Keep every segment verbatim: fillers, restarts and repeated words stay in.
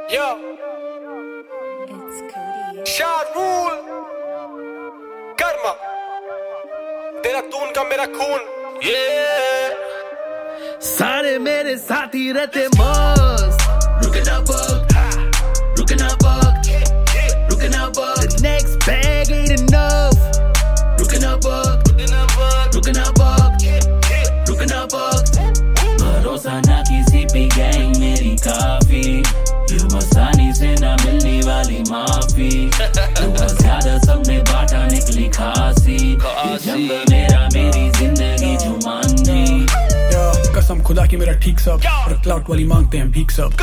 Yo, It's Cody. शाहरुल Karma तेरा तून का मेरा खून ये सारे मेरे साथी रहते मस्त रुके ना वक्त रुके ना वक्त रुके ना वक्त The next bag ain't enough रुके ना वक्त रुके ना वक्त रुके ना वक्त भरोसा ना किसी पे गैंग मेरी काफी यूं आसानी से ना मिलने वाली माफी तू ज्यादा सबने बांटा निकली खासी ये जंगल मेरा मेरी जिंदगी जुमानी कसम खुदा की मेरा ठीक सब और क्लाउड वाली मांगते हैं भीख सब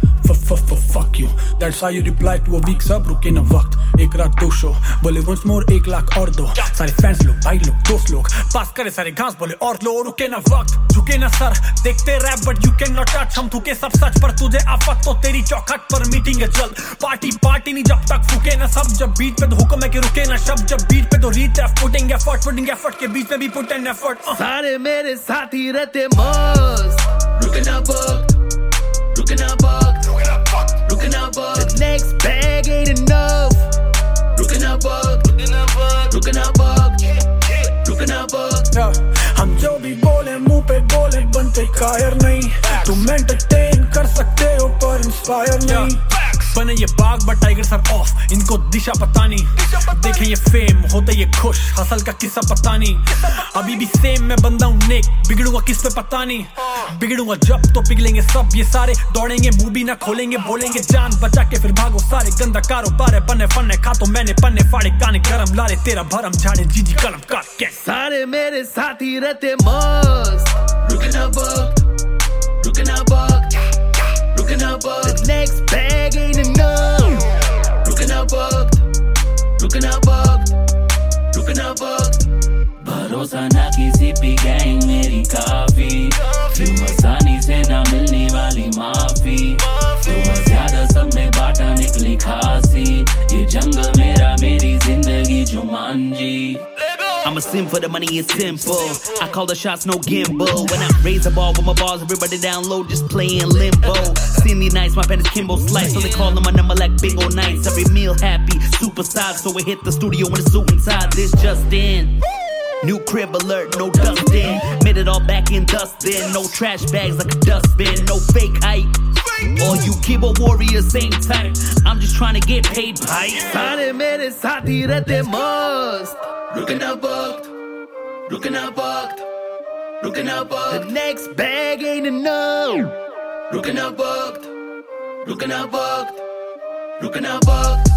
fuck you that's how you reply to a weak sub रुके ना वक्त एक रात दो शो बोले once more एक लाख और दो सारे फैंस लोग भाई लोग दोस्त लोग पास करे सारे घास बोले और लो रुके ना वक्त झुके ना सर देखते rap but you can not touch हम थूके सब सच पर तुझे आफत तो तेरी चौखट पर मीटिंग है चल पार्टी पार्टी नहीं जब तक फूके ना सब जब बीट पे तो हुक्म है कि रुके ना शब्द जब बीट पे तो रीच है पुटिंग एफर्ट पुटिंग एफर्ट के बीच में भी पुट एन एफर्ट सारे मेरे साथी रहते मस्त रुके ना वक्त रुके ना वक्त रुके ना वक्त The next bag ain't enough रुके ना वक्त रुके ना वक्त रुके ना वक्त हम जो भी बोले मुंह पे बोले बनते कायर नहीं तुम एंटरटेन कर सकते हो पर इंस्पायर नहीं बने ये बाग बट टाइगर सर ऑफ इनको दिशा पता नहीं देखें ये फेम होते ये खुश हसल का किस्सा पता नहीं अभी भी सेम मैं बंदा हूँ नेक बिगड़ूंगा किस पे पता नहीं बिगड़ूंगा जब तो पिघलेंगे सब ये सारे दौड़ेंगे मुंह भी ना खोलेंगे बोलेंगे जान बचा के फिर भागो सारे गंदा कारोबार है पन्ने फन्ने खा तो मैंने पन्ने फाड़े काने गरम लारे तेरा भरम झाड़े जीजी कलम काट के सारे मेरे साथी रहते मस्त रुके ना वक्त रुके ना वक्त रुके ना वक्त The next bag ain't enough रुके ना वक्त रुके ना वक्त रुके ना वक्त भरोसा ना किसी पे गैंग मेरी काफी यूं आसानी से ना मिलने वाली माफी तू ज्यादा सब में बांटा निकली खासी ये जंगल मेरा मेरी जिंदगी Jumanji I'ma sim for the money, it's simple. I call the shots, no gimbal. When I raise the ball with my balls, everybody down low, just playing limbo. Cindy nights, my pen is Kimbo Slice, so they call my number like Bingo Nights. Every meal happy, super size, so we hit the studio in a suit inside. This just in. New crib alert, no dust in. Made it all back in dust bin. No trash bags like a dustbin, no fake hype. All you keyboard warriors, same type. I'm just trying to get paid, bhai. सारे मेरे साथी रहते मस्त रुके ना वक्त रुके ना वक्त रुके ना वक्त The next bag ain't enough रुके ना वक्त रुके ना वक्त रुके ना वक्त